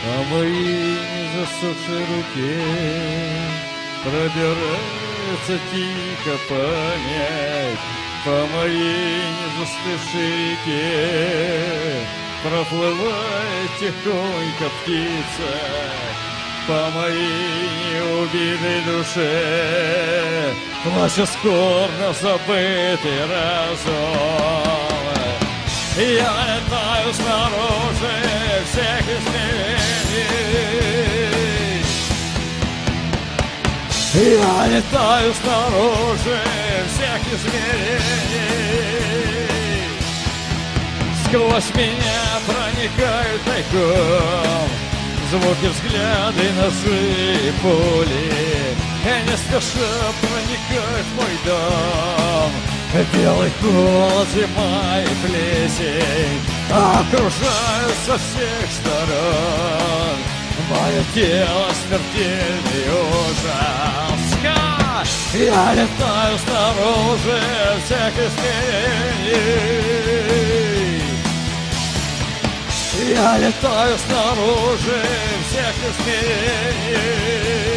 По моей незасохшей руке пробирается тихо память, по моей незастывшей реке проплывает тихонько птица, по моей неубитой душе плачет скорбно забытый разум. Я летаю снаружи всех измерений, я летаю снаружи всех измерений. Сквозь меня проникают тайком звуки, взгляды, ножи и пули, и не спеша проникают в мой дом. Белый холод, зима и плесень окружают со всех сторон. Мое тело смертельный ужас. Я летаю снаружи всех измерений, я летаю снаружи всех измерений.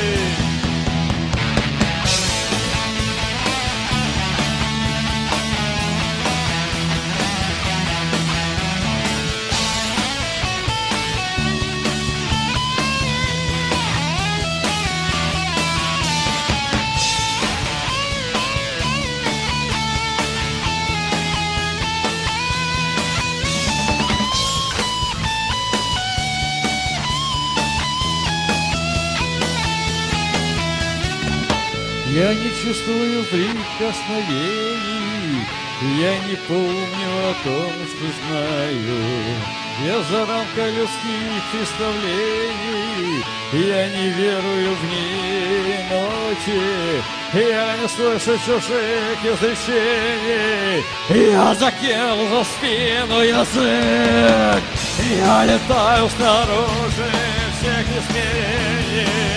Я не чувствую прикосновений, я не помню о том, что знаю. Я за рамкой людских представлений, я не верую в дни и ночи, я не слышу чужих изречений, я закинул за спину язык, я летаю снаружи всех измерений.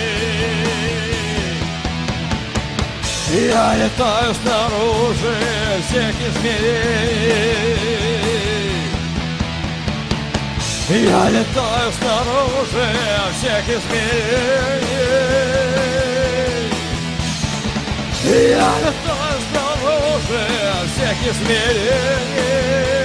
Я летаю снаружи всех измерений, я летаю снаружи всех измерений, я летаю снаружи всех измерений.